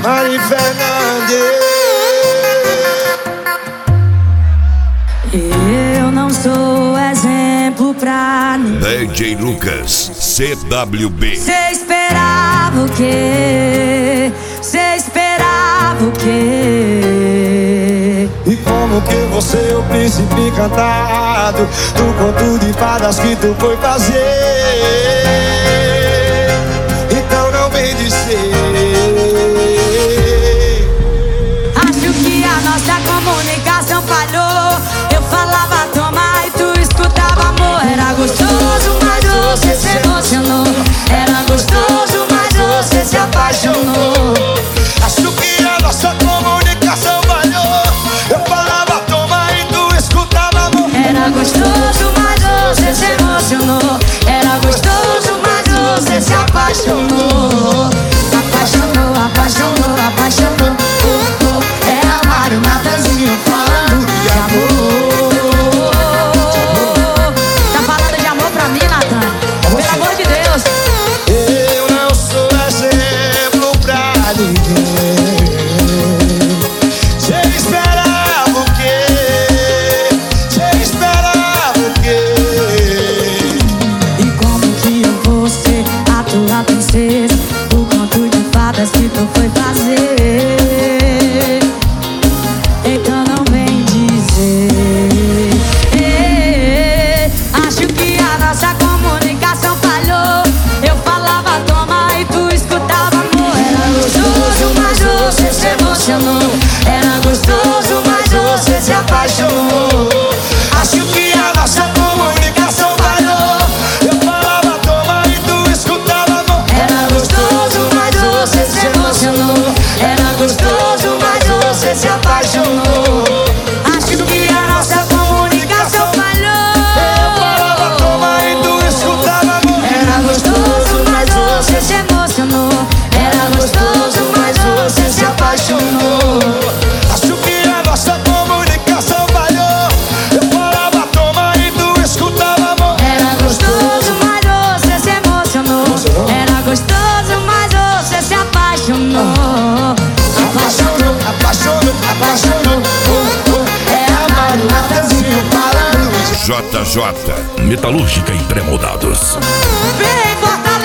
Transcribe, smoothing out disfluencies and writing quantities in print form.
Mari Fernandes. Eu não sou exemplo pra ninguém. DJ Lucas, CWB. Cê esperava o quê? Cê esperava o quê? E como que você é o príncipe encantado do conto de fadas que tu foi fazer? Então não vem dizer. Acho que a nossa comunicação falhou. Eu falava toma e tu escutava amor. Era gostoso, mas você se emocionou. Era gostoso, mas você se apaixonou. Acho que a nossa comunicação falhou. Eu falava toma e tu escutava amor. Era gostoso, mas você se emocionou. Era gostoso, mas você se apaixonou. Apaixonou, apaixonou, apaixonou. É amar o Natanzinho falando de amor. Tá falando de amor pra mim, Natan? Pelo amor de Deus. Eu não sou exemplo pra ninguém. Cê esperava o quê? Cê esperava o quê? E como que eu vou ser a tua princesa? O conto de fadas que tu foi fazer. Então não vem dizer. Acho que a nossa comunicação falhou. Eu falava toma e tu escutava amor. Era gostoso, mas você se emocionou. Era gostoso, mas você se apaixonou. Acho que a nossa comunicação falhou. Eu falava toma e tu escutava amor. Era gostoso, mas você se emocionou. Era gostoso, mas você se apaixonou. Acho que a nossa comunicação falhou. Eu falava toma e tu escutava amor. Era gostoso, mas você se emocionou. Era gostoso, mas você se apaixonou. Acho que a nossa comunicação falhou. Eu falava toma e tu escutava amor. Era gostoso, mas você se emocionou. Era gostoso, mas você se apaixonou. Apaixonou, apaixonou, apaixonou. É amar o Natanzinho falando. JJ, Metalúrgica e Pré-Moldados. Vem, Fortaleza!